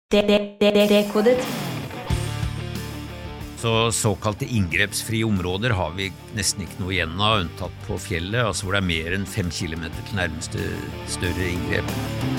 Dekodet. Så såkalte inngrepsfrie områder har vi nesten ikke noe igjen av, unntatt på fjellet, altså hvor det er mer enn 5 kilometer til nærmeste større inngrep.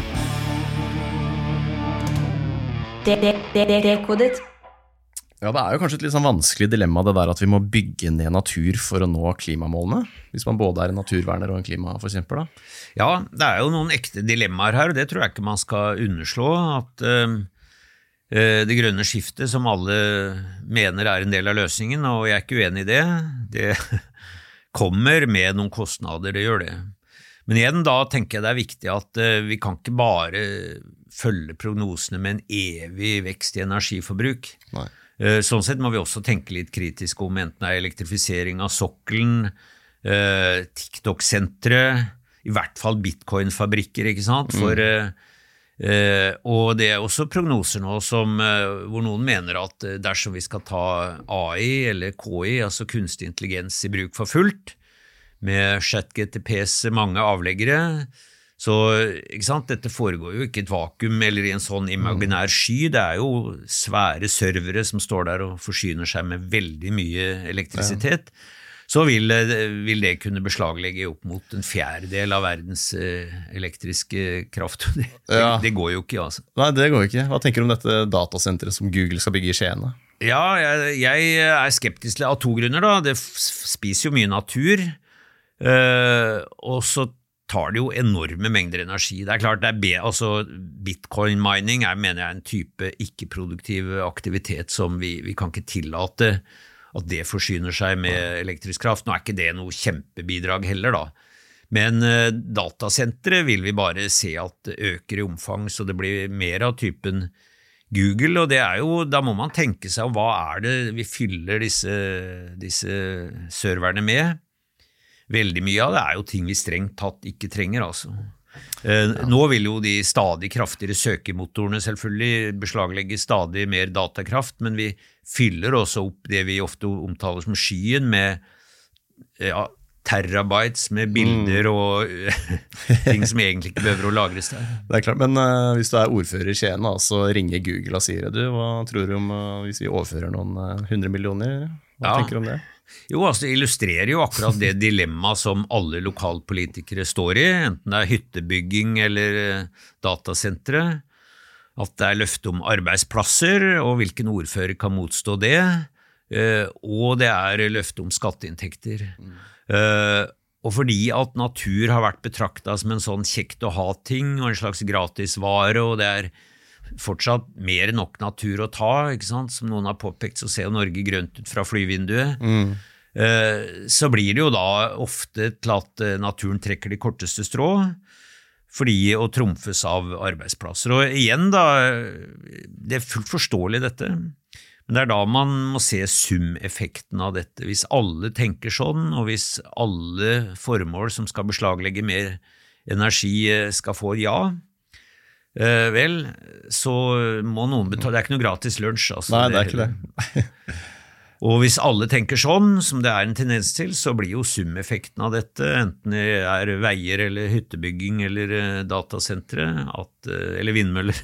Dekodet. Ja, det er jo kanskje et litt sånn vanskelig dilemma det der at vi må bygge ned natur for å nå klimamålene, hvis man både er en naturverner og en klimaforkjemper da. Ja, det er jo noen ekte dilemmaer her, og det tror jeg ikke man skal underslå, at det grønne skiftet som alle mener er en del av løsningen, og jeg er ikke uenig i det, det kommer med noen kostnader, det gjør det. Men igjen da tenker jeg det er viktig at vi kan ikke bare følge prognosene med en evig vekst i energiforbruk. Nei. Sånn sett må vi også tenke litt kritisk om enten det er elektrifisering av sokkelen, TikTok-sentre, i hvert fall bitcoin-fabrikker, ikke sant? Og det er også prognoser nå hvor noen mener at dersom vi skal ta AI eller KI, altså kunstig intelligens i bruk for fullt, med ChatGPTs mange avleggere, så ikke sant, dette foregår jo ikke i et vakuum eller i en sånn imaginær sky, det er jo svære servere som står der og forsyner seg med veldig mye elektrisitet, så vil det kunne beslaglegge opp mot en fjerdedel av verdens elektriske kraft. Det går jo ikke, altså. Nei, det går ikke. Hva tenker du om dette datasenteret som Google skal bygge i Skien? Ja, jeg er skeptisk av 2 grunner da. Det spiser jo mye natur, og så tar det jo enorme mengder energi. Det er klart, altså bitcoin mining mener jeg en type ikke-produktiv aktivitet som vi kan ikke tillate at det forsyner seg med elektrisk kraft. Nå er ikke det noe kjempebidrag heller da. Men datasentre vil vi bare se at det øker i omfang, så det blir mer av typen Google, og det er jo, da må man tenke seg om hva er det vi fyller disse serverne med. Veldig mye av det er jo ting vi strengt tatt ikke trenger, altså. Nå vil jo de stadig kraftigere søkemotorene selvfølgelig beslaglegge stadig mer datakraft, men vi fyller også opp det vi ofte omtaler som skyen med terabytes med bilder og ting som egentlig ikke behøver å lagres der. Det er klart, men hvis du er ordfører i Skien, så ringer Google og sier du, hva tror du om hvis vi overfører noen 100 millioner? Hva tenker du om det? Jo, altså det illustrerer jo akkurat det dilemma som alle lokalpolitikere står i, enten det er hyttebygging eller datasentre, at det er løfte om arbeidsplasser, og hvilken ordfører kan motstå det, og det er løfte om skatteinntekter. Og fordi at natur har vært betraktet som en sånn kjekt å ha ting, og en slags gratisvare, og det er fortsatt mer enn nok natur å ta, ikke sant? Som noen har påpekt, så ser jo Norge grønt ut fra flyvinduet. Så blir det jo da ofte til at naturen trekker de korteste strå, fordi å trumfes av arbeidsplasser. Og igjen da, det er fullt forståelig dette, men det er da man må se sumeffekten av dette. Hvis alle tenker sånn, og hvis alle formål som skal beslaglegge mer energi skal få ja, vel, så må noen betale, det er ikke noe gratis lunsj altså. Nei, det er ikke det. Og hvis alle tenker sånn, som det er en tendens til, så blir jo sumeffekten av dette, enten det er veier eller hyttebygging eller datasentre, eller vindmøller,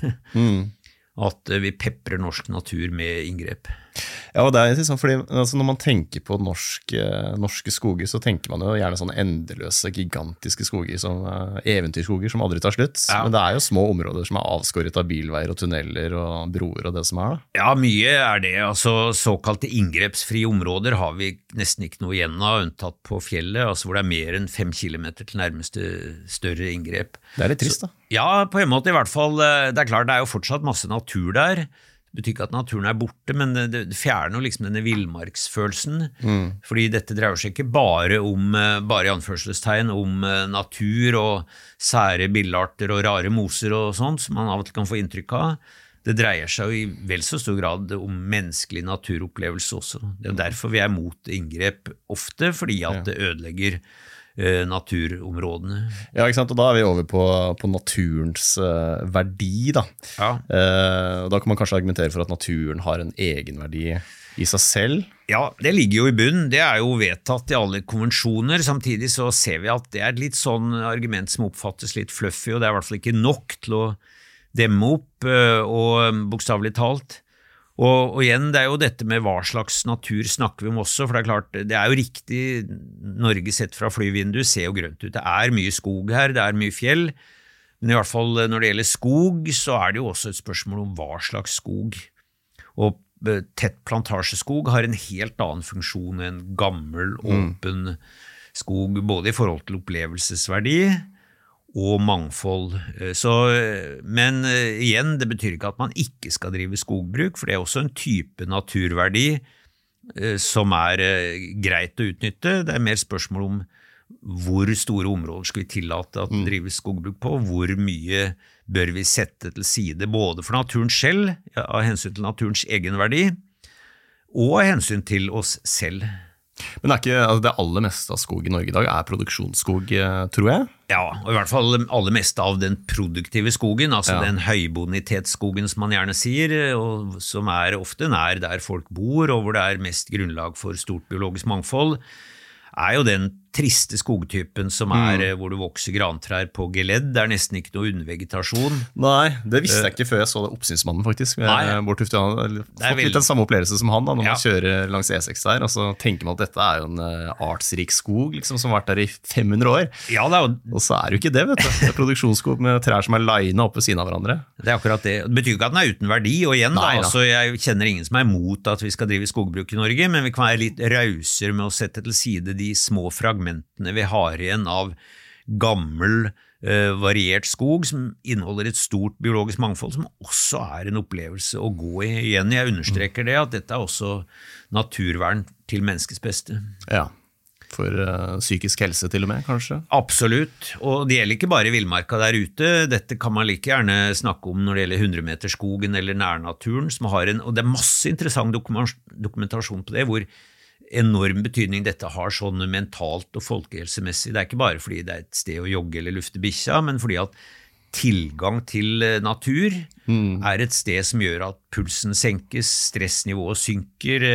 at vi peprer norsk natur med inngrep. Ja, og det er interessant, fordi altså, når man tenker på norske skoger, så tenker man jo gjerne sånne endeløse, gigantiske skoger, som eventyrskoger som aldri tar slutt. Ja. Men det er jo små områder som er avskåret av bilveier og tunneler og broer og det som er da. Ja, mye er det. Altså, såkalte inngrepsfrie områder har vi nesten ikke noe igjen av, unntatt på fjellet, altså hvor det er mer enn 5 kilometer til nærmeste større inngrep. Det er litt trist da. Ja, på en måte i hvert fall. Det er klart, det er jo fortsatt masse natur der. Det betyr ikke at naturen er borte, men det fjerner liksom denne villmarksfølelsen, fordi dette dreier seg ikke bare i anførselstegn, om natur og sære billarter og rare moser og sånt, som man av og til kan få inntrykk av. Det dreier seg jo i vel så stor grad om menneskelig naturopplevelse også. Det er derfor vi er mot inngrep ofte, fordi at det ødelegger naturområdene. Ja, ikke sant? Og da er vi over på naturens verdi da. Ja. Og da kan man kanskje argumentere for at naturen har en egenverdi i seg selv. Ja, det ligger jo i bunn. Det er jo vedtatt i alle konvensjoner. Samtidig så ser vi at det er et litt sånn argument som oppfattes litt fluffy, og det er i hvert fall ikke nok til å demme opp, og bokstavelig talt. Og igjen, det jo dette med hva slags natur snakker vi om også, for det klart, det jo riktig, Norge sett fra flyvinduet ser jo grønt ut. Det mye skog her, det mye fjell, men i hvert fall når det gjelder skog, så det jo også et spørsmål om hva slags skog. Og tett plantasjeskog har en helt annen funksjon enn gammel, åpen skog, både i forhold til opplevelsesverdi og mangfold. Men igjen, det betyr ikke at man ikke skal drive skogbruk, for det også en type naturverdi som greit å utnytte. Det mer spørsmål om hvor store områder skal vi tillate at det drives skogbruk på, hvor mye bør vi sette til side, både for naturen selv, av hensyn til naturens egenverdi, og av hensyn til oss selv. Men ikke det aller meste av skog i Norge i dag produksjonsskog, tror jeg? Ja, og i hvert fall aller meste av den produktive skogen, altså den høybonitetsskogen som man gjerne sier, og som ofte nær der folk bor, og hvor det mest grunnlag for stort biologisk mangfold, jo den triste skogtypen som hvor det vokser grantrær på geledd. Det nesten ikke noe undervegetasjon. Nei, det visste jeg ikke før jeg så det oppsynsmannen faktisk. Bård Tufte, jeg har fått litt den samme opplevelse som han da, når man kjører langs E6 der, og så tenker man at dette jo en artsrik skog liksom, som har vært der i 500 år. Ja, og så det jo ikke det, vet du. Det produksjonsskog med trær som linet opp ved siden av hverandre. Det akkurat det. Det betyr ikke at den uten verdi, og igjen da, altså, jeg kjenner ingen som imot at vi skal drive skogbruk i Norge, men vi kan være litt rausere med å sette til side de små fragmentene vi har igjen av gammel, variert skog som inneholder et stort biologisk mangfold, som også en opplevelse å gå i. Igjen, jeg understreker det, at dette også naturvern til menneskets beste. Ja, for psykisk helse til og med, kanskje? Absolutt, og det gjelder ikke bare villmarka der ute. Dette kan man like gjerne snakke om når det gjelder 100-meterskogen eller nærnaturen, som har og det masse interessant dokumentasjon på det, hvor enorm betydning dette har sånn mentalt og folkehelsemessig. Det ikke bare fordi det et sted å jogge eller lufte bikkja, men fordi at tilgang til natur et sted som gjør at pulsen senkes, stressnivået synker,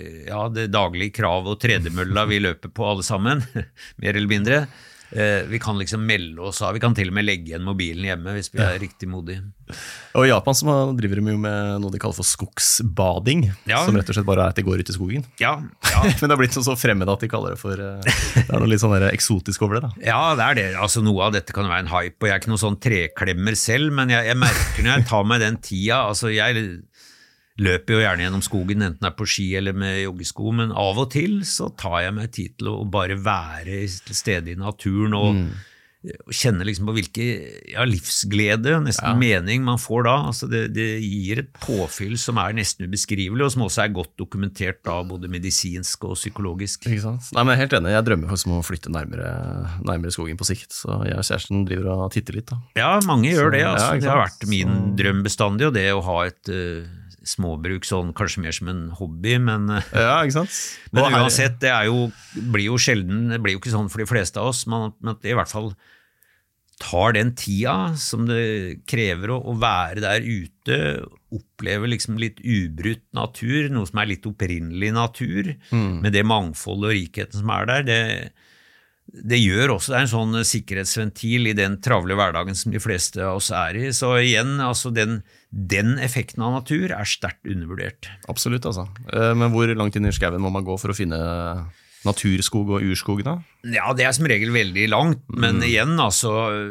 det daglige krav og tredemølla vi løper på alle sammen, mer eller mindre. Vi kan liksom melde oss av, vi kan til og med legge igjen mobilen hjemme hvis vi riktig modige. Og i Japan så driver de jo med noe de kaller for skogsbading, som rett og slett bare at de går ut i skogen. Ja. Men det har blitt så fremmed at de kaller det for, det noe litt sånn eksotisk over det da. Ja, det det. Altså noe av dette kan være en hype, og jeg ikke noen sånn treklemmer selv, men jeg merker når jeg tar meg den tida, altså jeg løper jo gjerne gjennom skogen, enten på ski eller med joggesko, men av og til så tar jeg meg tid til å bare være til stede i naturen og kjenne liksom på hvilke livsglede, nesten mening man får da. Altså det gir et påfyll som nesten ubeskrivelig, og som også godt dokumentert da, både medisinsk og psykologisk. Ikke sant? Nei, men jeg helt enig. Jeg drømmer faktisk om å flytte nærmere skogen på sikt, så jeg og kjæresten driver og titter litt da. Ja, mange gjør det. Altså. Det har vært min drøm bestandig, og det å ha et småbruk sånn, kanskje mer som en hobby, men ikke sant? Men uansett, det blir jo sjelden, det blir jo ikke sånn for de fleste av oss, men at det i hvert fall tar den tida som det krever å være der ute, oppleve liksom litt ubrutt natur, noe som litt opprinnelig natur, med det mangfoldet og rikheten som der, det gjør også, det en sånn sikkerhetsventil i den travle hverdagen som de fleste av oss i, så igjen, altså den effekten av natur sterkt undervurdert. Absolutt, altså. Men hvor langt inn i skauen må man gå for å finne naturskog og urskog da? Ja, det som regel veldig langt, men igjen, altså,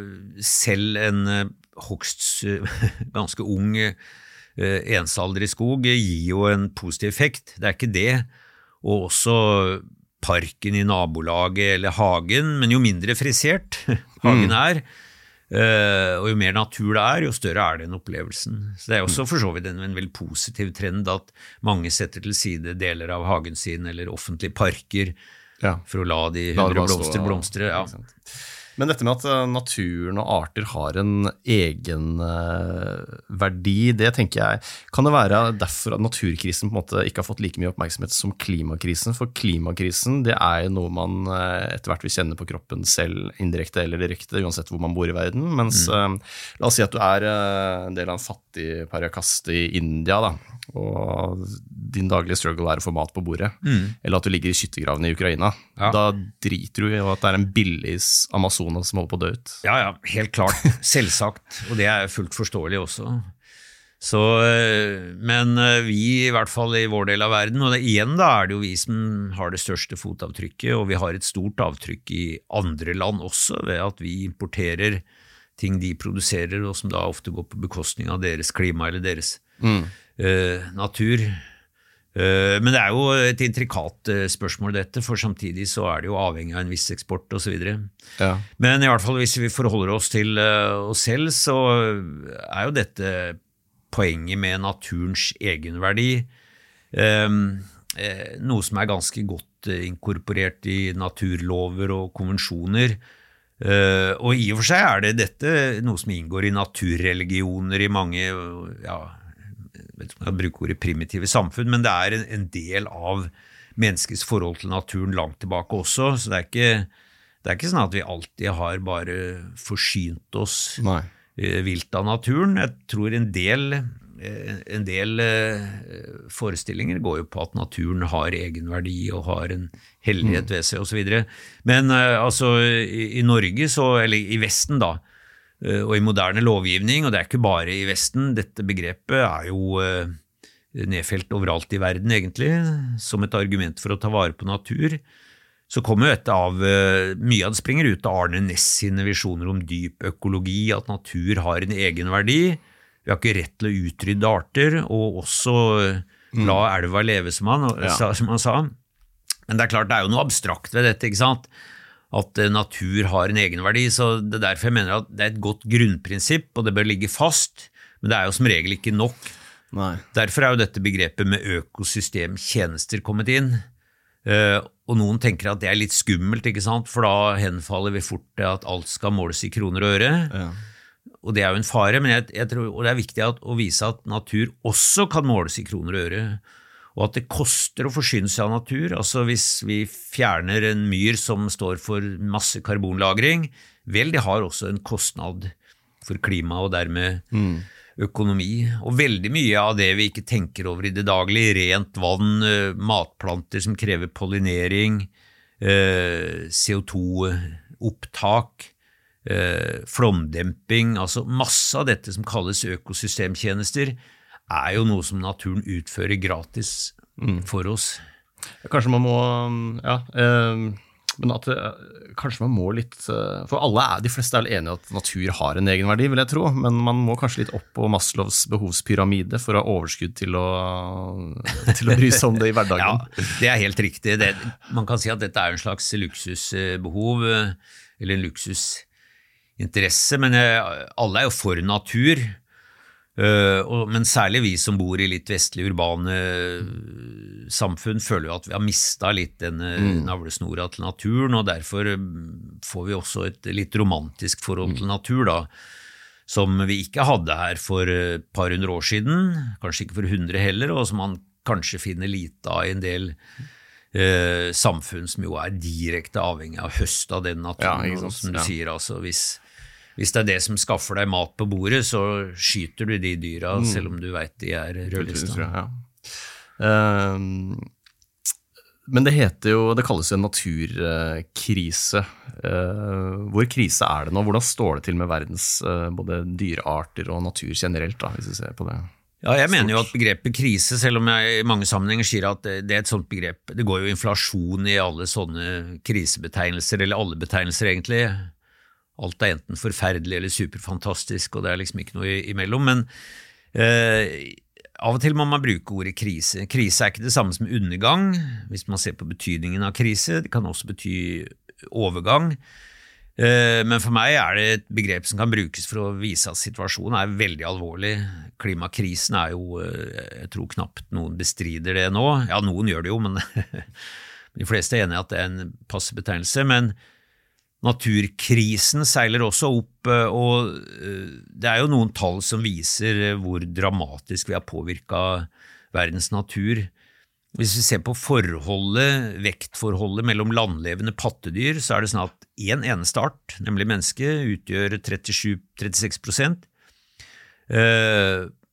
selv en hogst ganske ung ensaldrig skog gir jo en positiv effekt, det ikke det, og også parken i nabolaget eller hagen, men jo mindre frisert hagen og jo mer natur det jo større den opplevelsen. Så det også for så vidt en veldig positiv trend at mange setter til side deler av hagen sin eller offentlige parker for å la de 100 blomstre. Ja. Men dette med at naturen og arter har en egen verdi, det tenker jeg, kan det være derfor at naturkrisen på en måte ikke har fått like mye oppmerksomhet som klimakrisen? For klimakrisen, det jo noe man etter hvert vil kjenne på kroppen selv, indirekte eller direkte, uansett hvor man bor i verden. Mens la oss si at du en del av en fattig parakaste i India, da, og din daglige struggle å få mat på bordet, eller at du ligger i skyttergravene i Ukraina, da driter du i at det en billig Amazonas som holder på å dø ut. Ja, helt klart, selvsagt, og det fullt forståelig også. Så, men vi i hvert fall i vår del av verden, og igjen da det jo vi som har det største fotavtrykket, og vi har et stort avtrykk i andre land også, ved at vi importerer ting de produserer, og som da ofte går på bekostning av deres klima eller deres natur. Men det jo et intrikat spørsmål dette, for samtidig så det jo avhengig av en viss eksport og så videre. Ja. Men i hvert fall hvis vi forholder oss til oss selv, så jo dette poenget med naturens egenverdi, noe som ganske godt inkorporert i naturlover og konvensjoner, og i og for seg det dette noe som inngår i naturreligioner i mange, jeg vet ikke om jeg bruker ordet primitive samfunn, men det en del av menneskets forhold til naturen langt tilbake også, så det ikke sånn at vi alltid har bare forsynt oss vilt av naturen. Jeg tror en del forestillinger går jo på at naturen har egenverdi og har en hellighet ved seg og så videre. Men altså i Norge, eller i Vesten da, og i moderne lovgivning, og det ikke bare i Vesten, dette begrepet jo nedfelt overalt i verden egentlig, som et argument for å ta vare på natur, så kommer jo dette av, mye av det springer ut av Arne Næss sine visjoner om dyp økologi, at natur har en egenverdi, vi har ikke rett til å utrydde arter, og også la elva leve som han sa. Men det klart, det jo noe abstrakt ved dette, ikke sant? At natur har en egenverdi, så det derfor jeg mener at det et godt grunnprinsipp, og det bør ligge fast, men det jo som regel ikke nok. Nei. Derfor jo dette begrepet med økosystemtjenester kommet inn, og noen tenker at det litt skummelt, ikke sant? For da henfaller vi fort til at alt skal måles i kroner og øre, og det jo en fare, men jeg tror, og det viktig å vise at natur også kan måles i kroner og øre, og at det koster å forsyne seg av natur. Altså hvis vi fjerner en myr som står for masse karbonlagring, vel, det har også en kostnad for klima og dermed økonomi, og veldig mye av det vi ikke tenker over i det daglige, rent vann, matplanter som krever pollinering, CO2-opptak, flomdemping, altså masse av dette som kalles økosystemtjenester, jo noe som naturen utfører gratis for oss. Kanskje man må, men at kanskje man må litt, for alle de fleste vel enige at natur har en egenverdi, vil jeg tro, men man må kanskje litt opp på Maslows behovspyramide for å ha overskudd til å bry seg om det i hverdagen. Ja, det helt riktig. Man kan si at dette en slags luksusbehov, eller en luksusinteresse, men alle jo for natur, men særlig vi som bor i litt vestlig urbane samfunn føler jo at vi har mistet litt denne navlesnora til naturen, og derfor får vi også et litt romantisk forhold til natur da, som vi ikke hadde her for et par hundre år siden, kanskje ikke for 100 heller, og som man kanskje finner lite av i en del samfunn som jo direkte avhengig av høst av den naturen, og som du sier, altså hvis det det som skaffer deg mat på bordet, så skyter du de dyra, selv om du vet de rødlista. Men det heter jo, det kalles jo en naturkrise. Hvor krise det nå? Hvordan står det til med verdens både dyrearter og natur generelt, da, hvis vi ser på det? Ja, jeg mener jo at begrepet krise, selv om jeg i mange sammenhenger sier at det et sånt begrep, det går jo inflasjon i alle sånne krisebetegnelser, eller alle betegnelser egentlig. Alt enten forferdelig eller superfantastisk, og det liksom ikke noe imellom, men av og til må man bruke ordet krise. Krise ikke det samme som undergang, hvis man ser på betydningen av krise. Det kan også bety overgang, men for meg det et begrep som kan brukes for å vise at situasjonen veldig alvorlig. Klimakrisen jo, jeg tror knapt noen bestrider det nå. Ja, noen gjør det jo, men de fleste enige at det en passe betegnelse, men naturkrisen seiler også opp, og det jo noen tall som viser hvor dramatisk vi har påvirket verdens natur. Hvis vi ser på vektforholdet mellom landlevende pattedyr, så det sånn at en eneste art, nemlig menneske, utgjør 36%.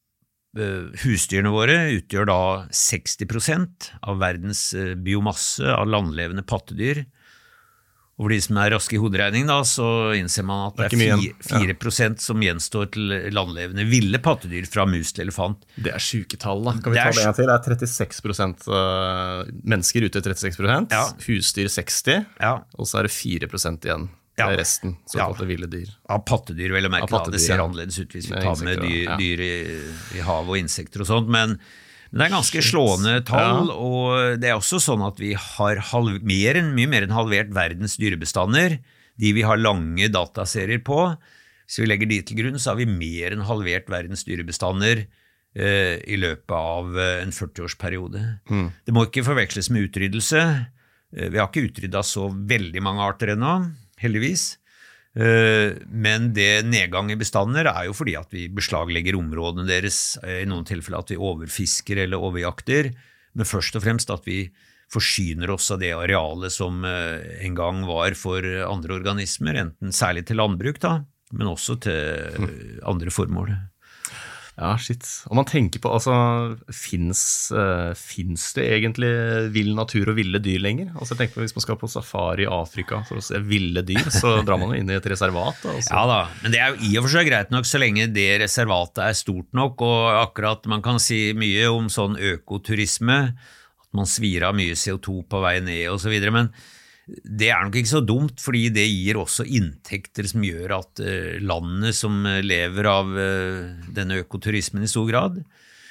husdyrene våre utgjør da 60% av verdens biomasse av landlevende pattedyr. Og for de som raske i hoderegning da, så innser man at det er 4% som gjenstår til landlevende ville pattedyr fra mus til elefant. Det syketall da. Kan vi ta det en til? Det 36% mennesker utgjør 36%, husdyr 60%, og så det 4% igjen. Det resten, såkalte ville dyr. Av pattedyr, vel å merke, det ser annerledes ut hvis vi tar med dyr i hav og insekter og sånt, men det ganske slående tall, og det også sånn at vi har mye mer enn halvert verdens dyrebestander, de vi har lange dataserier på. Hvis vi legger de til grunn, så har vi mer enn halvert verdens dyrebestander i løpet av en 40-årsperiode. Det må ikke forveksles med utryddelse. Vi har ikke utryddet så veldig mange arter ennå, heldigvis. Men det nedgang i bestander jo fordi at vi beslaglegger områdene deres, i noen tilfeller at vi overfisker eller overjakter, men først og fremst at vi forsyner oss av det arealet som en gang var for andre organismer, enten særlig til landbruk da, men også til andre formål. Ja, shit. Og man tenker på, altså, finnes det egentlig vill natur og ville dyr lenger? Altså, jeg tenker på hvis man skal på safari i Afrika for å se ville dyr, så drar man jo inn i et reservat. Da, ja da, men det jo I og for seg greit nok så lenge det reservatet stort nok, og akkurat man kan si mye om sånn økoturisme, at man svir av mye CO2 på vei ned og så videre, men det nok ikke så dumt, fordi det gir også inntekter som gjør at landene som lever av denne økoturismen I stor grad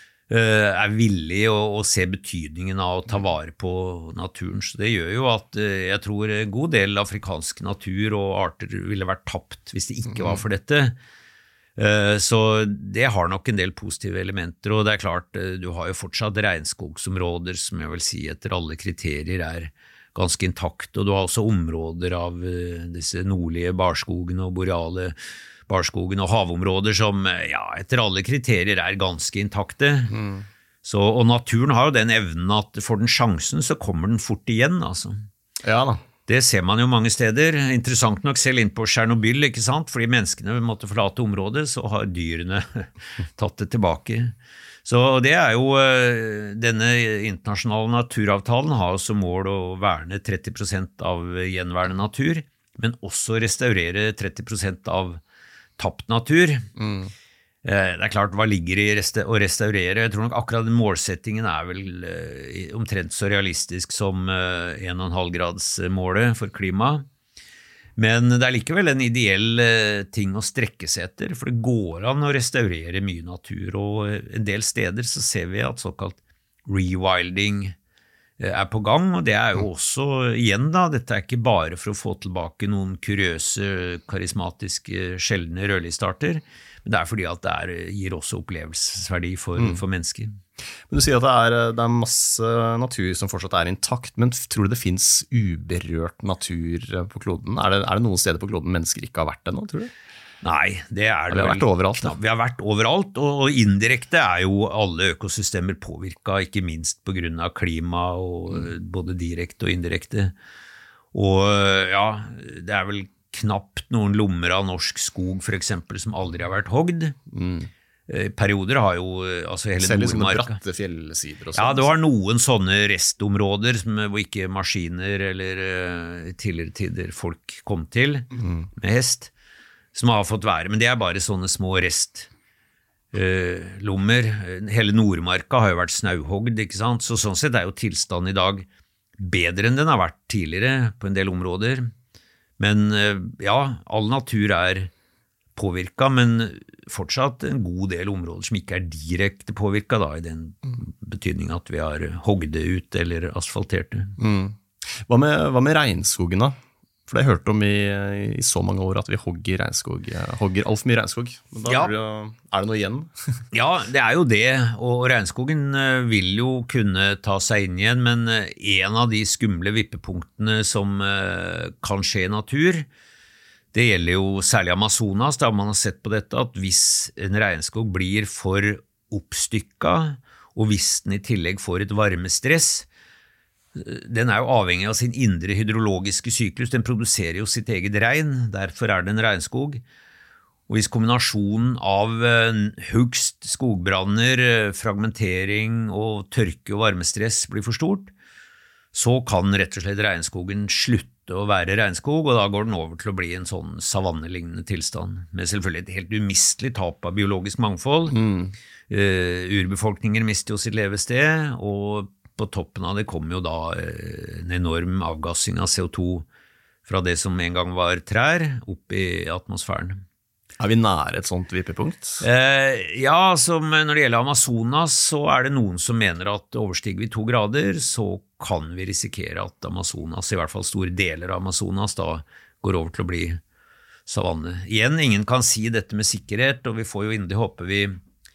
villige å se betydningen av å ta vare på naturen. Så det gjør jo at jeg tror en god del afrikansk natur og arter ville vært tapt hvis det ikke var for dette. Så det har nok en del positive elementer, og det klart, du har jo fortsatt regnskogsområder som jeg vil si etter alle kriterier ganske intakt, og du har også områder av disse nordlige barskogene og boreale barskogene og havområder som etter alle kriterier ganske intakte. Så, og naturen har jo den evnen at får den sjansen så kommer den fort igjen, altså. Ja da. Det ser man jo mange steder. Interessant nok selv inn på Chernobyl, ikke sant? Fordi menneskene måtte forlate området, så har dyrene tatt det tilbake. Så det jo denne internasjonale naturavtalen har som mål å verne 30% av gjenværende natur, men også restaurere 30% av tapt natur. Det klart, hva ligger I å restaurere? Jeg tror nok akkurat den målsettingen vel omtrent så realistisk som 1,5 grads målet for klima. Men det likevel en ideell ting å strekke seg etter, for det går an å restaurere mye natur, og en del steder så ser vi at såkalt rewilding på gang, og det jo også, igjen da, dette ikke bare for å få tilbake noen kuriøse, karismatiske, sjeldne rødlistarter, men det fordi at det gir også opplevelsesverdi for mennesker. Men du sier at det masse natur som fortsatt intakt, men tror du det finnes uberørt natur på kloden? Det noen steder på kloden mennesker ikke har vært ennå, tror du? Nei, det det Vi har vært overalt. Ja, vi har vært overalt, og indirekte jo alle økosystemer påvirket, ikke minst på grunn av klima, og både direkte og indirekte. Og ja, det vel knapt noen lommer av norsk skog, for eksempel, som aldri har vært hogd. Perioder har jo altså hele selv sånne Nordmarka. Bratte fjellsider og sånt. Ja, det har noen sånne restområder hvor ikke maskiner eller tidligere tider folk kom til med hest, som har fått være, men det bare sånne små restlommer. Hele Nordmarka har jo vært snauhogd, ikke sant? Så sånn sett jo tilstanden I dag bedre enn den har vært tidligere på en del områder. Men ja, all natur påvirket, men fortsatt en god del områder som ikke direkte påvirket da, I den betydning at vi har hogd det ut eller asfaltert det. Hva med regnskogen da? For det har jeg hørt om I så mange år at vi hogger regnskog, hogger alt for mye regnskog. Men da det noe igjen? Ja, det jo det, og regnskogen vil jo kunne ta seg inn igjen, men en av de skumle vippepunktene som kan skje I natur, det gjelder jo særlig Amazonas, da man har sett på dette, at hvis en regnskog blir for oppstykket, og hvis den I tillegg får et varmestress, den jo avhengig av sin indre hydrologiske syklus, den produserer jo sitt eget regn, derfor det en regnskog. Og hvis kombinasjonen av hugst, skogbranner, fragmentering og tørke og varmestress blir for stort, så kan rett og slett regnskogen slutte å være regnskog, og da går den over til å bli en sånn savannelignende tilstand, med selvfølgelig et helt umistelig tap av biologisk mangfold. Urbefolkninger mister jo sitt levested, og på toppen av det kommer jo da en enorm avgassing av CO2 fra det som en gang var trær, opp i atmosfæren. Vi nære et sånt vippepunkt? Ja, som når det gjelder Amazonas, så det noen som mener at overstiger vi 2 grader, så kan vi risikere at Amazonas, i hvert fall store deler av Amazonas, da går over til å bli savanne. Igjen, ingen kan si dette med sikkerhet, og vi får jo inderlig håpe vi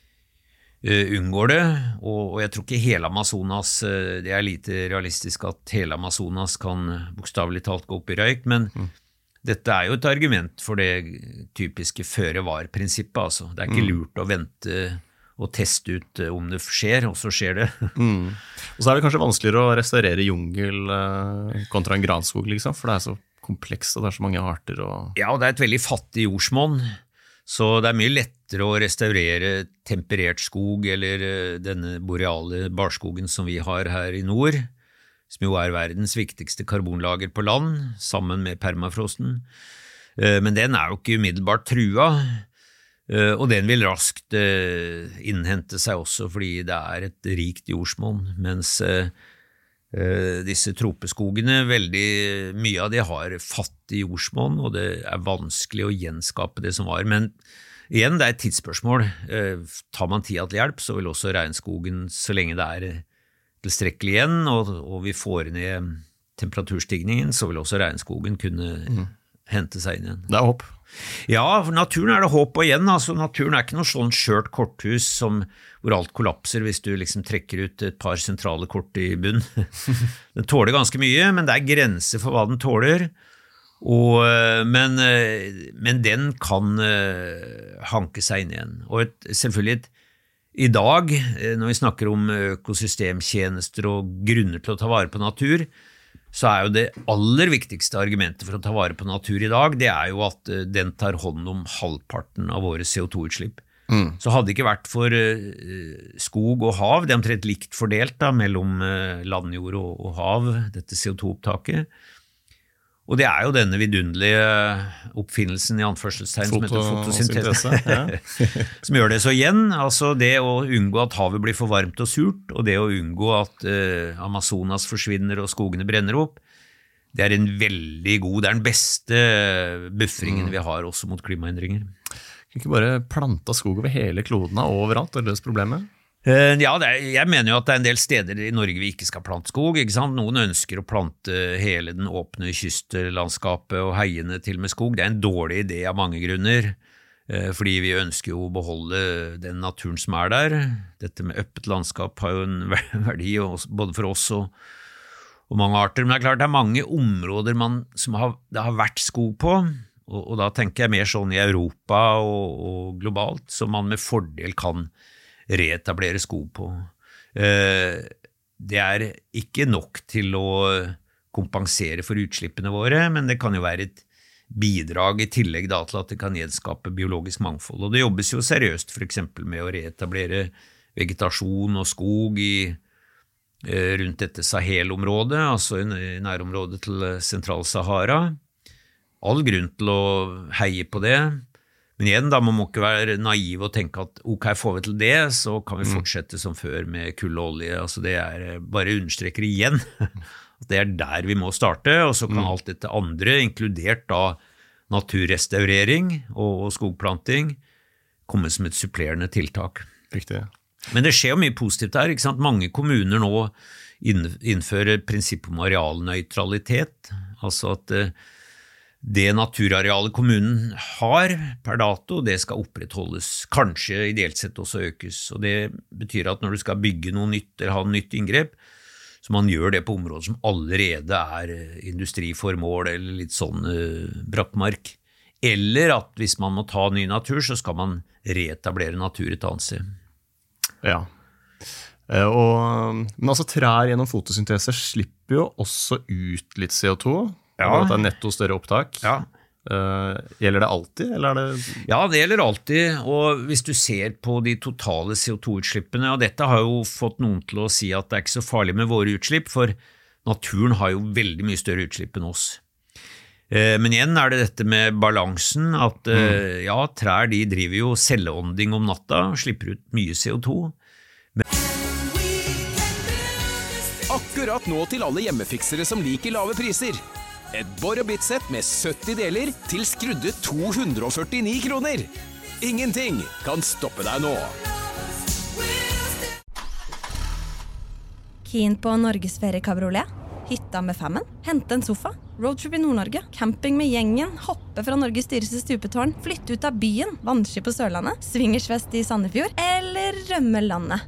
unngår det, og jeg tror ikke hele Amazonas, det lite realistisk at hele Amazonas kan bokstavelig talt gå opp i røyk, men dette jo et argument for det typiske føre-var-prinsippet, altså. Det ikke lurt å vente og teste ut om det skjer, og så skjer det. Og så det kanskje vanskeligere å restaurere jungel kontra en granskog, liksom, for det så komplekst, og det så mange arter. Ja, og det et veldig fattig jordsmonn, så det mye lettere å restaurere temperert skog, eller denne boreale barskogen som vi har her i nord, som jo verdens viktigste karbonlager på land, sammen med permafrosten. Men den jo ikke umiddelbart trua, og den vil raskt innhente seg også, fordi det et rikt jordsmonn, mens disse tropeskogene, veldig mye av de har fattig jordsmonn, og det vanskelig å gjenskape det som var. Men igjen, det et tidsspørsmål. Tar man tida til hjelp, så vil også regnskogen, så lenge det tilstrekkelig igjen, og vi får ned temperaturstigningen, så vil også regnskogen kunne hente seg inn igjen. Det håp. Ja, for naturen det håp, og igjen, altså, naturen ikke noe sånn skjørt korthus hvor alt kollapser hvis du liksom trekker ut et par sentrale kort i bunn. Den tåler ganske mye, men det grenser for hva den tåler, men den kan hanke seg inn igjen. Og selvfølgelig I dag, når vi snakker om økosystemtjenester og grunner til å ta vare på natur, så jo det aller viktigste argumentet for å ta vare på natur I dag, det jo at den tar hånd om halvparten av våre CO2-utslipp. Så hadde det ikke vært for skog og hav, det omtrent likt fordelt da, mellom landjord og hav, dette CO2-opptaket. Og det jo denne vidunderlige oppfinnelsen I anførselstegn som heter fotosyntese, som gjør det så igjen, altså det å unngå at havet blir for varmt og surt, og det å unngå at Amazonas forsvinner og skogene brenner opp, det en veldig god, det den beste bufferingen vi har også mot klimaendringer. Kan ikke bare plante skog over hele kloden overalt og løse problemet? Ja, jeg mener jo at det en del steder I Norge vi ikke skal plante skog, ikke sant? Noen ønsker å plante hele den åpne kystlandskapet og heiene til med skog. Det en dårlig idé av mange grunner, fordi vi ønsker jo å beholde den naturen som der. Dette med øppet landskap har jo en verdi både for oss og mange arter, men det klart det mange områder som det har vært skog på, og da tenker jeg mer sånn I Europa og globalt, som man med fordel kan reetablere skog på. Det ikke nok til å kompensere for utslippene våre, men det kan jo være et bidrag I tillegg da, til at det kan gjenskape biologisk mangfold. Og det jobbes jo seriøst for eksempel med å reetablere vegetasjon og skog rundt dette Sahel-området, altså I nærområdet til Sentral-Sahara. All grunn til å heie på det, men igjen da, man må ikke være naiv og tenke at ok, får vi til det, så kan vi fortsette som før med kull og olje, altså det bare understreker igjen at det der vi må starte, og så kan alt dette andre, inkludert da naturrestaurering og skogplanting, komme som et supplerende tiltak. Riktig. Men det skjer jo mye positivt her, ikke sant? Mange kommuner nå innfører prinsippet om arealnøytralitet, altså at det naturarealet kommunen har per dato, det skal opprettholdes, kanskje ideelt sett også økes, og det betyr at når du skal bygge noe nytt eller ha en nytt inngrep, så man gjør det på områder som allerede industriformål eller litt sånn brakkmark, eller at hvis man må ta ny natur, så skal man reetablere natur et annet sted. Ja, men altså trær gjennom fotosyntese slipper jo også ut litt CO2, Ja, det netto større opptak. Ja. Gjelder det alltid, eller er det... Ja, det gjelder alltid, og hvis du ser på de totale CO2-utslippene, og dette har jo fått noen til å si at det ikke så farlig med våre utslipp, for naturen har jo veldig mye større utslipp enn oss. Men igjen det dette med balansen, at ja, trær de driver jo celleånding om natta, slipper ut mye CO2. Akkurat nå til alle hjemmefiksere som liker lave priser. Et Borr & Bit-sett med 70 deler til skrudde 249 kroner. Ingenting kan stoppe deg nå. Keen på Norgesferie kabriolet? Hytta med femmen? Hente en sofa? Roadtrip i Nord-Norge? Camping med gjengen? Hoppe fra Norges dyreste stupetårn? Flytte ut av byen? Vannski på Sørlandet? Swingersfest i Sandefjord? Eller rømme landet?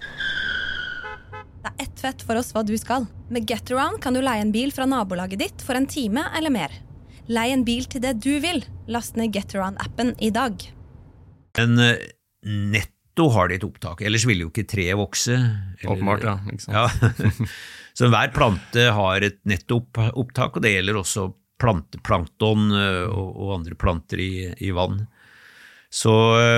Det ett fett for oss hva du skal. Med GetAround kan du leie en bil fra nabolaget ditt for en time eller mer. Leie en bil til det du vil. Last ned GetAround-appen i dag. Men netto har de et opptak, ellers vil jo ikke treet vokse. Åpenbart, ja. Ikke sant? Ja. Så hver plante har et netto opptak, og det gjelder også planteplankton og andre planter i vann. Så,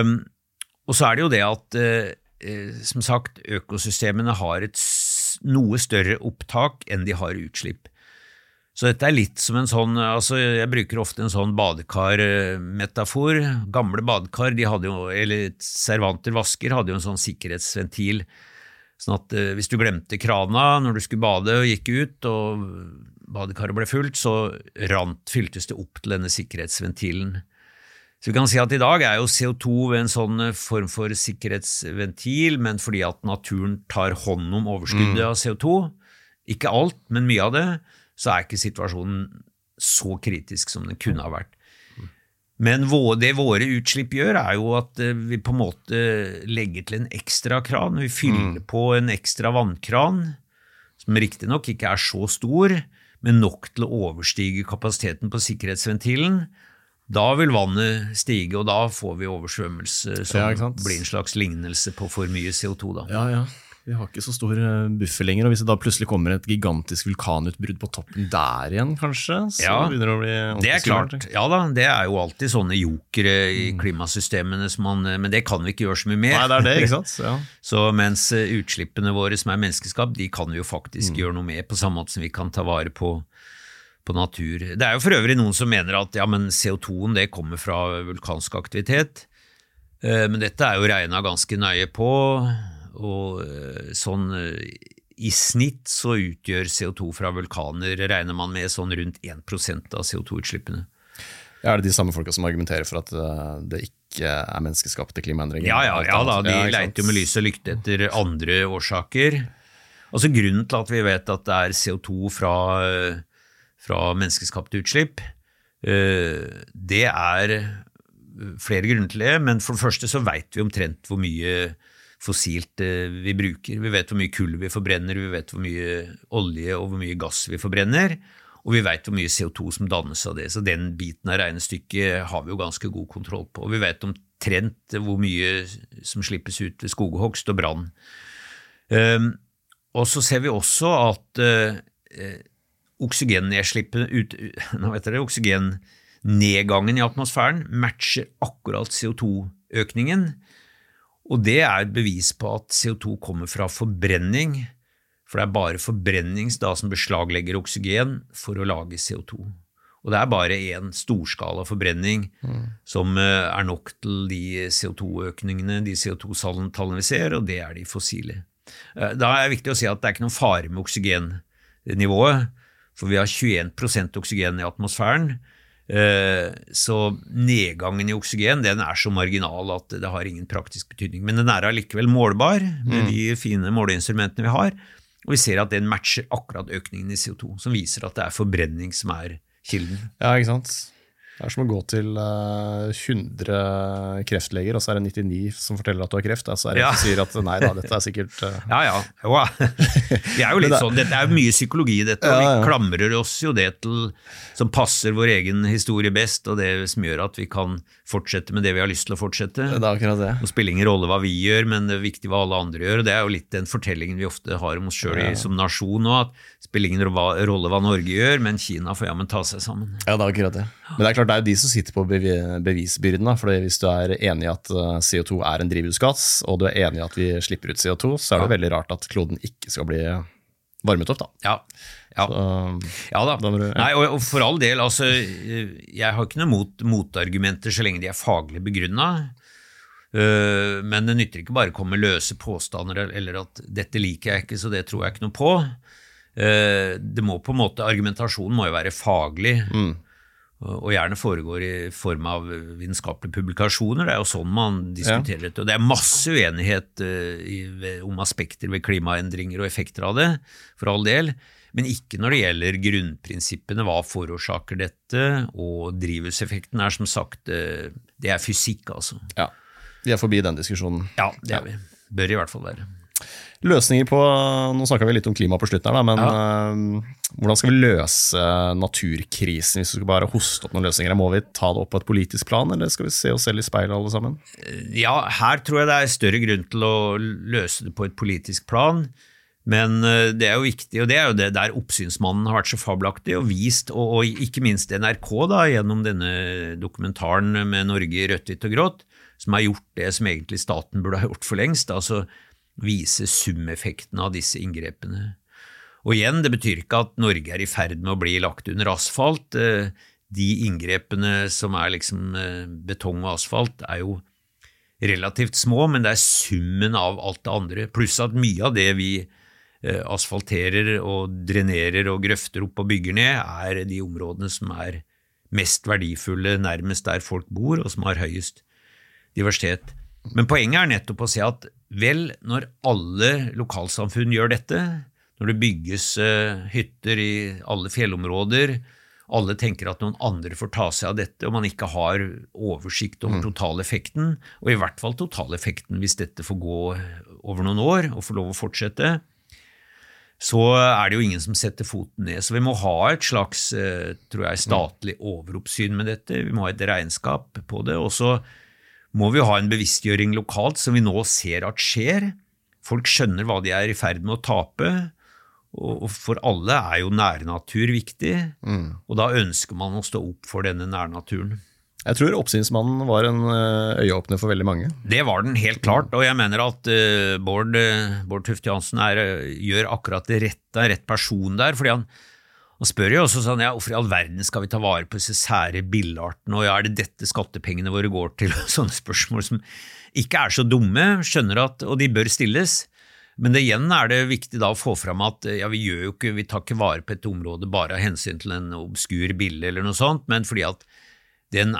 og så det jo det at som sagt, økosystemene har et noe større opptak enn de har utslipp. Så dette litt som en sånn, altså jeg bruker ofte en sånn badekar-metafor. Gamle badekar, de hadde jo, eller servanter vasker, hadde jo en sånn sikkerhetsventil, sånn at hvis du glemte krana når du skulle bade og gikk ut, og badekaret ble fullt, så fyltes det opp til denne sikkerhetsventilen. Så vi kan si at i dag jo CO2 ved en sånn form for sikkerhetsventil, men fordi at naturen tar hånd om overskuddet av CO2, ikke alt, men mye av det, så ikke situasjonen så kritisk som den kunne ha vært. Men det våre utslipp gjør jo at vi på en måte legger til en ekstra kran, vi fyller på en ekstra vannkran, som riktig nok ikke så stor, men nok til å overstige kapasiteten på sikkerhetsventilen. Da vil vannet stige, og da får vi oversvømmelse som blir en slags lignelse på for mye CO2 da. Ja, vi har ikke så stor buffer lenger, og hvis det da plutselig kommer et gigantisk vulkanutbrudd på toppen der igjen, kanskje, så begynner det å bli... Det klart, ja da, det jo alltid sånne jokere i klimasystemene, men det kan vi ikke gjøre så mye mer. Nei, det ikke sant? Ja. Så mens utslippene våre som menneskeskap, de kan vi jo faktisk gjøre noe med, på samme måte som vi kan ta vare på natur. Det jo for øvrig noen som mener at ja, men CO2-en det kommer fra vulkansk aktivitet, men dette jo regnet ganske nøye på, og sånn i snitt så utgjør CO2 fra vulkaner, regner man med sånn rundt 1% av CO2-utslippene. Det de samme folka som argumenterer for at det ikke menneskeskapte klimaendringer? Ja da, de leter jo med lys og lykte etter andre årsaker. Altså grunnen til at vi vet at det CO2 fra menneskeskapte utslipp, det flere grunner til det, men for det første så vet vi omtrent hvor mye fossilt vi bruker. Vi vet hvor mye kull vi forbrenner, vi vet hvor mye olje og hvor mye gass vi forbrenner, og vi vet hvor mye CO2 som dannes av det, så den biten av regnestykket har vi jo ganske god kontroll på. Vi vet omtrent hvor mye som slippes ut ved skoghogst og brann. Og så ser vi også at oksygennedgangen i atmosfæren matcher akkurat CO2-økningen, og det et bevis på at CO2 kommer fra forbrenning, for det bare forbrenning som beslaglegger oksygen for å lage CO2. Og det bare en storskala forbrenning som nok til de CO2-økningene, de CO2-tallene vi ser, og det de fossile. Da det viktig å si at det ikke noen fare med oksygennivået, for vi har 21% oksygen i atmosfæren, så nedgangen i oksygen den så marginal at det har ingen praktisk betydning, men den allikevel målbar med de fine måleinstrumentene vi har, og vi ser at den matcher akkurat økningen i CO2, som viser at det forbrenning som kilden. Ja, ikke sant? Det som å gå til 100 kreftleger, og så det 99 som forteller at du har kreft, så det som sier at nei da, dette sikkert... Ja. Det jo litt sånn, dette mye psykologi i dette, og vi klamrer oss jo det til som passer vår egen historie best, og det som gjør at vi kan fortsette med det vi har lyst til å fortsette. Det akkurat det. Det spiller ingen rolle hva vi gjør, men det viktig hva alle andre gjør, og det jo litt den fortellingen vi ofte har om oss selv som nasjon nå, at det spiller ingen rolle hva Norge gjør, men Kina får jammen ta seg sammen. Ja, det akkurat det. Men det klart klart det de som sitter på bevisbyrden, da, for hvis du enig I at CO2 en drivhusgass, og du enig I at vi slipper ut CO2, så det veldig rart at kloden ikke skal bli varmet opp da. Ja. Ja da. Nei, og for all del, altså, jeg har ikke noe motargumenter så lenge de faglig begrunnet, men det nytter ikke bare å komme med løse påstander, eller at dette liker jeg ikke, så det tror jeg ikke noe på. Det må på en måte, argumentasjonen må jo være faglig, og gjerne foregår I form av vitenskapelige publikasjoner. Det jo sånn man diskuterer det, og det masse uenighet om aspekter ved klimaendringer og effekter av det, for all del, men ikke når det gjelder grunnprinsippene, hva forårsaker dette, og drivhuseffekten som sagt, det fysikk altså. Ja, vi forbi den diskusjonen. Ja, det vi. Bør I hvert fall være. Løsninger på, nå snakket vi litt om klima på slutten her, men hvordan skal vi løse naturkrisen hvis vi skal bare hoste opp noen løsninger? Må vi ta det opp på et politisk plan, eller skal vi se oss selv I speilet alle sammen? Ja, her tror jeg det større grunn til å løse det på et politisk plan, men det jo viktig, og det jo det der oppsynsmannen har vært så fabelaktig og vist, og ikke minst NRK da, gjennom denne dokumentaren med Norge I rødt, hvitt og grått, som har gjort det som egentlig staten burde ha gjort for lengst, altså vise sumeffekten av disse inngrepene. Og igjen, det betyr ikke at Norge I ferd med å bli lagt under asfalt. De inngrepene som liksom betong og asfalt jo relativt små, men det summen av alt det andre, pluss at mye av det vi asfalterer og drenerer og grøfter opp og bygger ned, de områdene som mest verdifulle nærmest der folk bor, og som har høyest diversitet. Men poenget nettopp å si at vel, når alle lokalsamfunn gjør dette, når det bygges hytter I alle fjellområder, alle tenker at noen andre får ta seg av dette, og man ikke har oversikt over totaleffekten, og I hvert fall totaleffekten hvis dette får gå over noen år og får lov å fortsette, så det jo ingen som setter foten ned. Så vi må ha et slags, tror jeg, statlig overoppsyn med dette, vi må ha et regnskap på det, og så må vi ha en bevisstgjøring lokalt som vi nå ser at skjer. Folk skjønner hva de I ferd med å tape, og for alle jo nærnatur viktig, og da ønsker man å stå opp for denne nærnaturen. Jeg tror oppsynsmannen var en øyeåpner for veldig mange. Det var den helt klart, og jeg mener at Bård Tufte Johansen gjør akkurat det rett person der, fordi han spør jo også sånn, hvorfor I all verden skal vi ta vare på disse sære billartene, og det dette skattepengene våre går til, sånne spørsmål som ikke så dumme, skjønner at, og de bør stilles, men igjen det viktig da å få fram at vi tar ikke vare på et område bare av hensyn til en obskur bille eller noe sånt, men fordi at den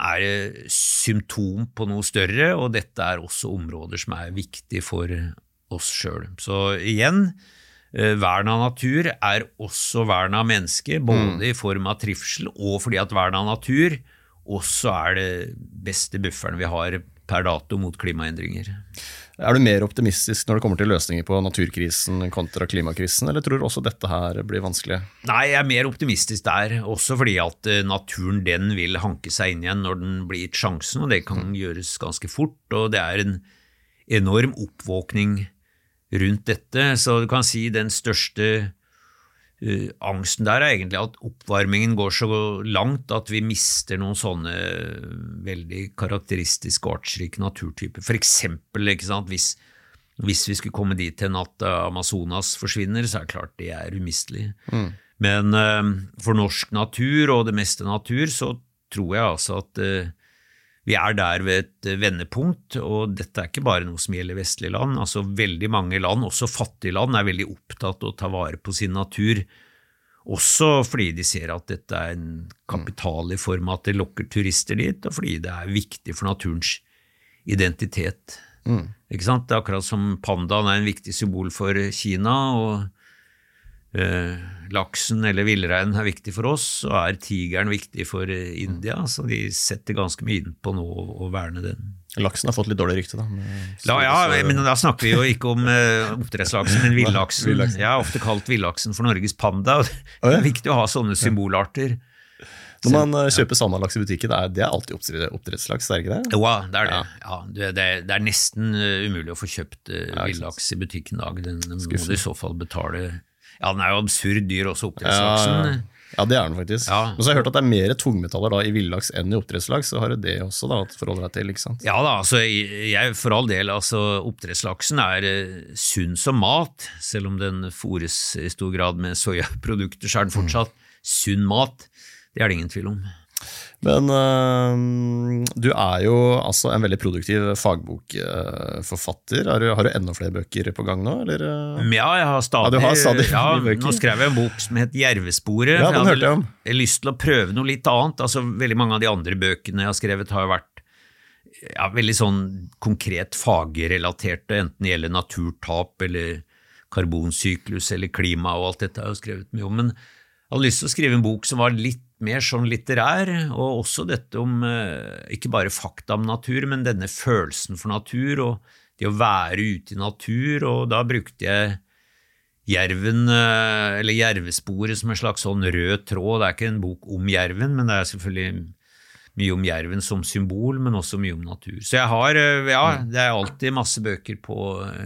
symptom på noe større, og dette også områder som viktige for oss selv. Så igjen, vern av natur også vern av mennesker, både I form av trivsel, og fordi at vern av natur også det beste bufferen vi har per dato mot klimaendringer. Du mer optimistisk når det kommer til løsninger på naturkrisen kontra klimakrisen, eller tror du også dette her blir vanskelig? Nei, jeg mer optimistisk der, også fordi at naturen den vil hanke seg inn igjen når den blir gitt sjansen, og det kan gjøres ganske fort, og det en enorm oppvåkning rundt dette, så du kan si den største angsten der egentlig at oppvarmingen går så langt at vi mister noen sånne veldig karakteristiske og artsrike naturtyper. For eksempel, ikke sant, hvis vi skulle komme dit til at Amazonas forsvinner, så det klart det umistelig. Men for norsk natur og det meste natur, så tror jeg altså at vi der ved et vendepunkt, og dette ikke bare noe som gjelder vestlige land, altså veldig mange land, også fattige land, veldig opptatt av å ta vare på sin natur, også fordi de ser at dette en kapital I form av at det lokker turister dit, og fordi det viktig for naturens identitet. Ikke sant? Det akkurat som pandaen en viktig symbol for Kina, og laksen eller villreinen viktig for oss, og tigeren viktig for India, så de setter ganske mye inn på nå å verne den. Laksen har fått litt dårlig rykte da. Men da snakker vi jo ikke om oppdrettslaksen, men villaksen. Jeg har ofte kalt villaksen for Norges panda, og det viktig å ha sånne symbolarter. Når man kjøper sandalaks I butikken, det alltid oppdrettslaks, det ikke det? Ja, det det. Ja, det nesten umulig å få kjøpt villaks I butikken i dag. Den må du I så fall betale. Ja, den jo absurd dyr også, oppdrettslaksen. Ja, det den faktisk. Ja. Men så har jeg hørt at det mer tungmetaller da, i villaks enn i oppdrettslaks, så har du det også da, å forholde deg til, ikke sant? Ja da, altså, jeg for all del, altså, oppdrettslaksen sunn som mat, selv om den fôres i stor grad med sojaprodukter, så den fortsatt sunn mat. Det det ingen tvil om. Men du jo altså en veldig produktiv fagbokforfatter. Har du enda flere bøker på gang nå? Eller? Ja, jeg har stadig, nå skrev jeg en bok som het Jervesporet. Ja, den hørte jeg om. Jeg har lyst til å prøve noe litt annet. Altså, veldig mange av de andre bøkene jeg har skrevet har vært veldig sånn konkret fagrelaterte, enten det gjelder naturtap eller karbonsyklus eller klima og alt dette jeg har skrevet mye om. Men jeg hadde lyst til å skrive en bok som var litt mer sånn litterær, og også dette om ikke bare fakta om natur, men denne følelsen for natur, og det å være ute i natur, og da brukte jeg jerven, eller jervesporet som en slags sånn rød tråd. Det ikke en bok om jerven, men det selvfølgelig mye om jerven som symbol, men også mye om natur. Så jeg har, det alltid masse bøker på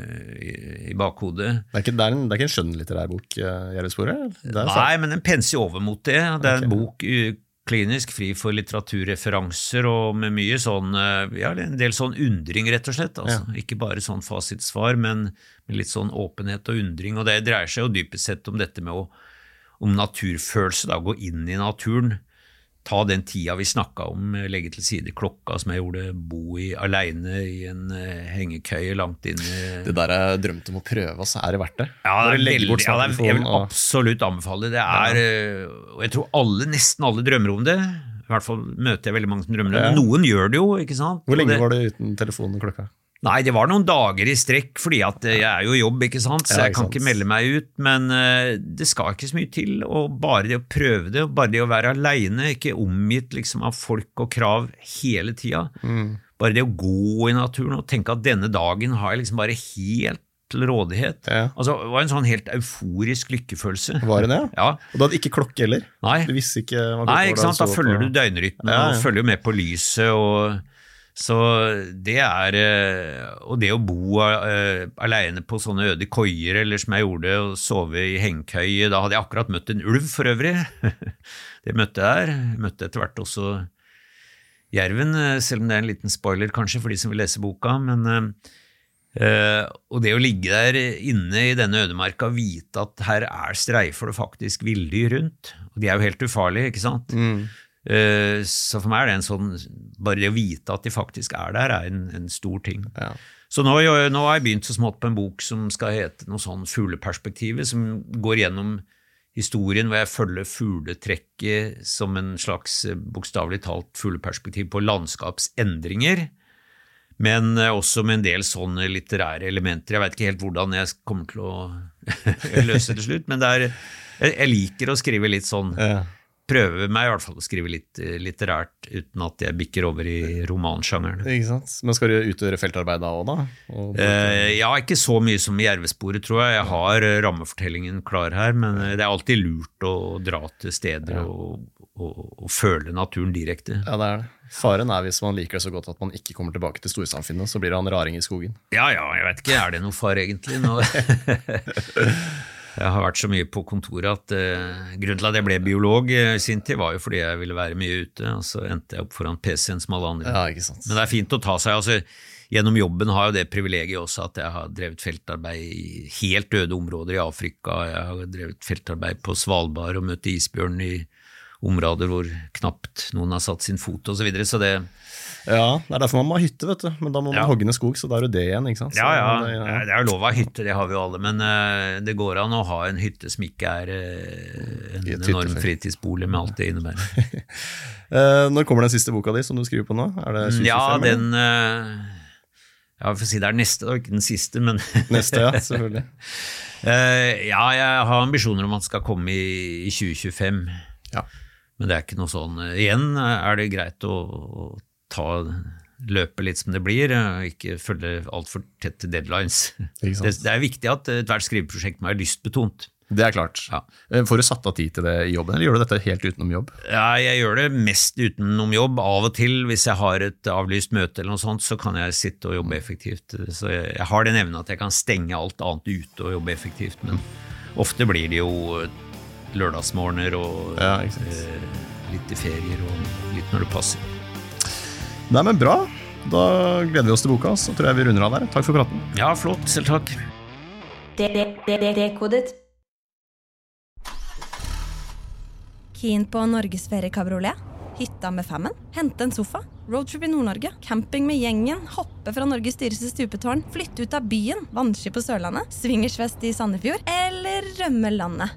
i bakhodet. Det ikke en skjønnlitterær bok, Jervesporet? Nei, men den penser over mot det. Det en bok klinisk fri for litteraturreferanser, og med mye sånn, en del sånn undring rett og slett. Altså, ikke bare sånn fasitsvar, men med litt sånn åpenhet og undring. Og det dreier seg jo dypest sett om dette med om naturfølelse, da, gå inn i naturen. Ta den tida vi snakket om, legge til side klokka som jeg gjorde, bo alene i en hengekøye langt inn i... Det der jeg drømte om å prøve, så det verdt det. Ja, veldig, jeg vil absolutt anbefale det. Og jeg tror nesten alle drømmer om det. I hvert fall møter jeg veldig mange som drømmer om det. Noen gjør det jo, ikke sant? Hvor lenge var det uten telefonen og klokka? Nei, det var noen dager i strekk, fordi at jeg jo i jobb, ikke sant? Så jeg kan ikke melde meg ut, men det skal ikke så mye til, og bare det å prøve det, bare det å være alene, ikke omgitt liksom av folk og krav hele tida, bare det å gå i naturen og tenke at denne dagen har jeg liksom bare helt til rådighet. Altså, det var en sånn helt euforisk lykkefølelse. Var det det? Ja. Og du hadde ikke klokke heller? Nei. Du visste ikke hva klokka var? Nei, ikke sant? Da følger du døgnrytmen, og følger med på lyset, og så det og det å bo alene på sånne øde koier, eller som jeg gjorde, og sove i hengekøye, da hadde jeg akkurat møtt en ulv for øvrig. Det møtte jeg Jeg møtte etter hvert også jerven, selv om det en liten spoiler kanskje for de som vil lese boka, men og det å ligge der inne i denne ødemarka og vite at her streifer det faktisk villdyr rundt, og de jo helt ufarlige, ikke sant? Så for meg det en sånn, bare det å vite at de faktisk der en stor ting. Ja. Så nå har jeg begynt så smått på en bok som skal hete noe sånn fugleperspektivet, som går gjennom historien hvor jeg følger fugletrekket som en slags bokstavelig talt fugleperspektiv på landskapsendringer, men også med en del sånne litterære elementer. Jeg vet ikke helt hvordan jeg kommer til å løse det slutt, men jeg liker å skrive litt sånn, prøve meg i hvert fall å skrive litt litterært uten at jeg bikker over i romansjangeren. Ikke sant? Men skal du utgjøre feltarbeid da også da? Ja, ikke så mye som i Jervesporet, tror jeg. Jeg har rammefortellingen klar her, men det alltid lurt å dra til steder og føle naturen direkte. Ja, det det. Faren hvis man liker det så godt at man ikke kommer tilbake til storsamfunnet, så blir det en raring i skogen. Ja, jeg vet ikke, det noe far egentlig nå? Jeg har vært så mye på kontoret at grunnen til at jeg ble biolog i sin tid var jo fordi jeg ville være mye ute, og så endte jeg opp foran PC-en som alle andre. Ja, ikke sant. Men det fint å ta seg, altså gjennom jobben har jeg det privilegiet også at jeg har drevet feltarbeid i helt øde områder i Afrika, jeg har drevet feltarbeid på Svalbard og møtt isbjørn i områder hvor knapt noen har satt sin fot og så videre, så det... Ja, det derfor man må ha hytte, vet du, men da må man hogge ned skog, så da det det igjen, ikke sant? Så, det jo lov å ha hytte, det har vi jo alle, men det går an å ha en hytte som ikke en enorm fritidsbolig med alt det innebærer. Når kommer den siste boka di som du skriver på nå? Det 2025? Ja, for å si det neste da, ikke den siste, men... Neste, ja, selvfølgelig. Jeg har ambisjoner om at det skal komme i 2025, men det ikke noe sånn. Igjen det greit å løpe litt som det blir, og ikke følge alt for tette deadlines. Det viktig at hvert skriveprosjekt må være lystbetont. Det klart. Ja. Får du satt av tid til det i jobben, eller gjør du dette helt utenom jobb? Ja, jeg gjør det mest utenom jobb. Av og til, hvis jeg har et avlyst møte eller noe sånt, så kan jeg sitte og jobbe effektivt. Så jeg har den evnen at jeg kan stenge alt annet ute og jobbe effektivt, men ofte blir det jo lørdagsmorgener og litt i ferier og litt når det passer. Nei, men bra. Da gleder vi oss til boka, så tror jeg vi runder av der. Takk for praten. Ja, flott. Selv takk. Dekodet. Keen på Norgesferie kabriolet? Hytta med femmen? Hente en sofa? Roadtrip i Nord-Norge? Camping med gjengen? Hoppe fra Norges dyreste stupetårn? Flytte ut av byen? Vannski på Sørlandet? Swingersfest i Sandefjord? Eller rømme landet?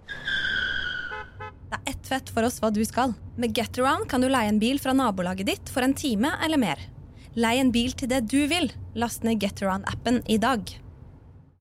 Det er ett fett for oss hva du skal. Med GetAround kan du leie en bil fra nabolaget ditt for en time eller mer. Lei en bil til det du vil. Last ned GetAround-appen i dag.